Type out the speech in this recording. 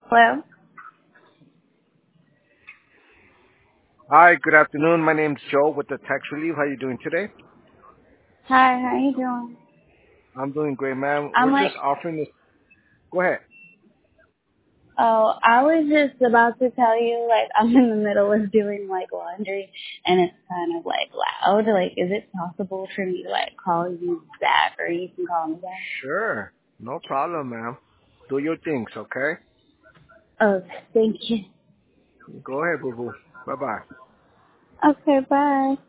Hello. Hi, good afternoon. My name's Joe with the Tax Relief. How you doing today? Hi, how you doing? I'm doing great, man. I'm We're like, just offering this. Go ahead. oh, I was just about to tell you, like, I'm in the middle of doing, like, laundry, and it's kind of, like, loud. Like, is it possible for me to, like, call you back, or you can call me back? Sure. No problem, ma'am. Do your things, okay? Oh, thank you. Go ahead, boo boo. Bye bye. Okay, bye.